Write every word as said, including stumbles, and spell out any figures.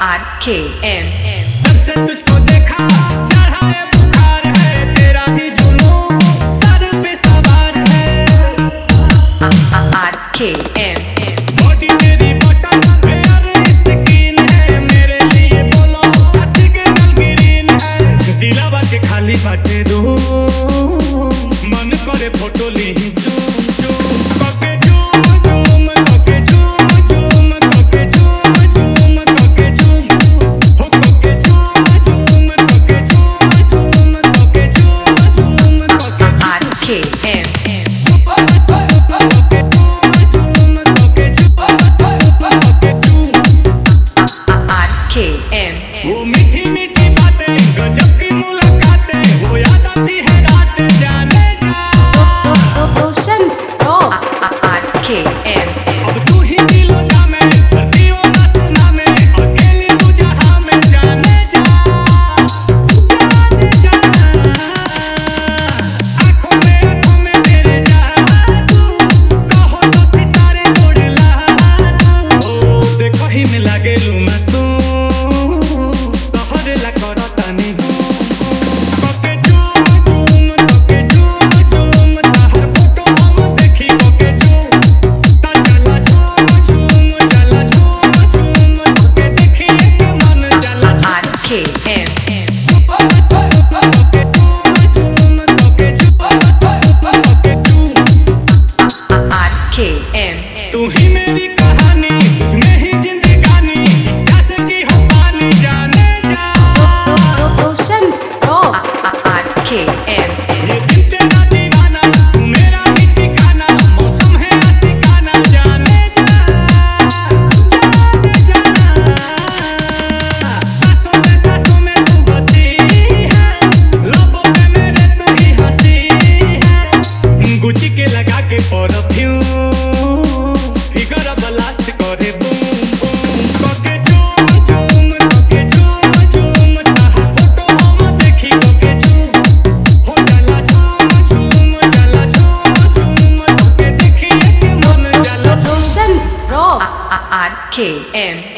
आर K M. जब से तुझको देखा चढ़ा है बुखार है, तेरा ही जुनून सर पे सवार है। R K M. बॉडी तेरी बटन मेरी स्किन है, मेरे लिए बोलो सिग्नल ग्रीन है। दिलावा के खाली बाटे रूम, मन करे फोटो ली जूम जूम कके जूम जूम कके जूम जूम कके जूम जूम कके जूम हो कके जूम जूम कके जूम जूम कके जूम जूम कके आर के एम। आर के एम। वो मीठी मीठी बातें गजब की मुलाकातें, वो याद आती है रात जाने जा। रोशन रॉक। आर के एम। अब तू ही दिलो जा में धरती ओ आसमां में, अकेली तू जहां में जाने जा जाने जा। आँखों में आँखों में तेरे जादू, कहो तो सितारे तोड़ ला दू। ओ देखो ही में लागे लू मासूम, तोहरे ला करो तानी हूँ कके जूम जूम कके जूम जूम ताहर फोटो हम देखी कके जूम ता चला झूम झूम चला झूम झूम कके देखी के मन चला आर के एम। कके जूम जूम कके जूम कके जूम। R K M. तू ही मेरी कहानी, तुझ में ही जिंदगानी, इस प्यास की हो पानी जाने जा। रोशन रॉक। आर के एम। ये दिल तेरा दीवाना, तू मेरा ही ठिकाना, मौसम है आशिकाना जाने जा जाने जा। सांसों में सांसों में तू बसी है, लबों पे मेरे तू ही हंसी है। गुच्ची के लगा के परफ्यूम, फिगर ब्लास्ट करे बूम बूम कके जूम जूम कके जूम जूम ताहा फोटो हम देखी कके जूम हो चला झूम झूम चला झूम झूम कके देखी के मन चला। रोशन रॉक। आर के एम।